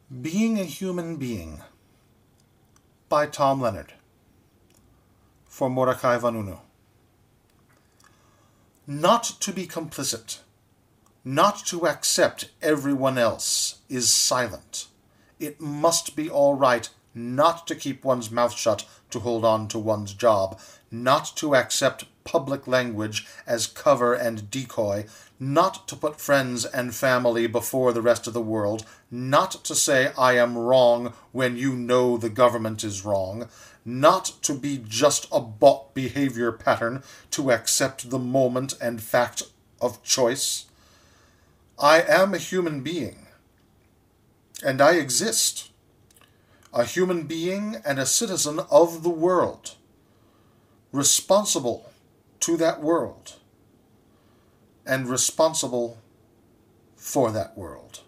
Being a Human Being by Tom Leonard for Mordecai Vanunu. Not to be complicit, not to accept everyone else is silent. It must be all right not to keep one's mouth shut to hold on to one's job, not to accept public language as cover and decoy, not to put friends and family before the rest of the world, not to say I am wrong when you know the government is wrong, not to be just a bought behavior pattern, to accept the moment and fact of choice. I am a human being, and I exist, a human being and a citizen of the world, responsible to that world, and responsible for that world.